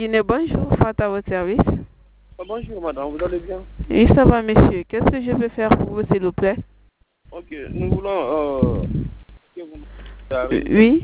Bonjour, Fata à votre service. Bonjour madame, vous allez bien? Oui, ça va monsieur. Qu'est-ce que je peux faire pour vous s'il vous plaît? Ok, nous voulons que vous Oui.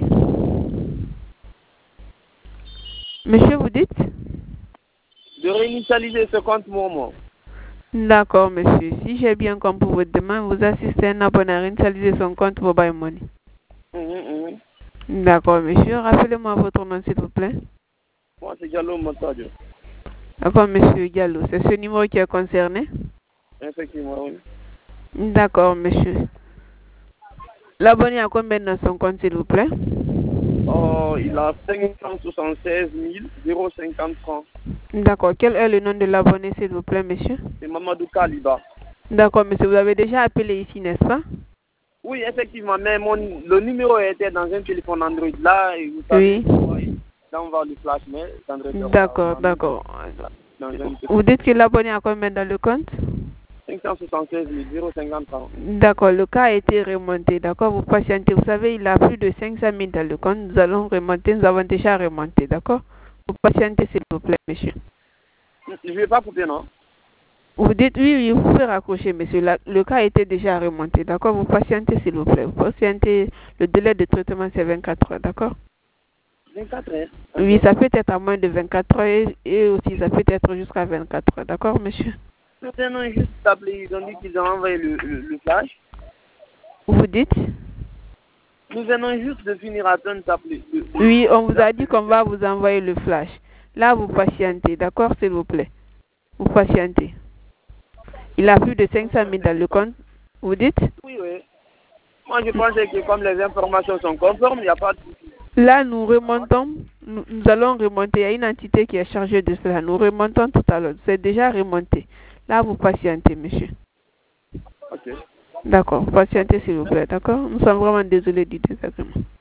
Monsieur, vous dites? de réinitialiser ce compte Momo. D'accord monsieur. Si j'ai bien compris votre demande, vous assistez à un abonné à réinitialiser son compte Mobile Money. D'accord monsieur. Rappelez-moi votre nom s'il vous plaît. Moi c'est Diallo Montadio. D'accord monsieur Diallo. C'est ce numéro qui est concerné? Effectivement, oui. D'accord monsieur. L'abonné a combien dans son compte s'il vous plaît? Il a 576 050 francs. D'accord. Quel est le nom de l'abonné s'il vous plaît monsieur? C'est Mamadou Kaliba. D'accord monsieur. Vous avez déjà appelé ici n'est-ce pas? Oui, effectivement, mais le numéro était dans un téléphone Android là et vous savez, là on va le flash mail. D'accord. Vous dites que l'abonné a combien dans le compte? 576 050 francs. D'accord, le cas a été remonté. D'accord, vous patientez. Vous savez, il a plus de 500 000 dans le compte. Nous allons remonter. Nous avons déjà remonté. D'accord? Vous patientez, s'il vous plaît, monsieur. Je ne vais pas couper, non? Vous dites oui, vous pouvez raccrocher, monsieur. Le cas a été déjà remonté. D'accord? Vous patientez, s'il vous plaît. Vous patientez. Le délai de traitement, c'est 24 heures. D'accord? 24 heures? Oui, ça peut être à moins de 24 heures et aussi ça peut être jusqu'à 24 heures. D'accord, monsieur? Nous venons juste d'appeler, ils ont dit qu'ils ont envoyé le flash. Vous dites? Nous venons juste de finir à temps d'appeler. Oui, on vous a dit qu'on va vous envoyer le flash. Là, vous patientez, d'accord, s'il vous plaît? Vous patientez. Il a plus de 500 000 dans le compte. Vous dites? Oui. Moi, je pensais que comme les informations sont conformes, il n'y a pas de souci. Là, nous remontons. Nous allons remonter. Il y a une entité qui est chargée de cela. Nous remontons tout à l'heure. C'est déjà remonté. Là, vous patientez, monsieur. Ok. D'accord. Patientez, s'il vous plaît. D'accord? Nous sommes vraiment désolés du désagrément.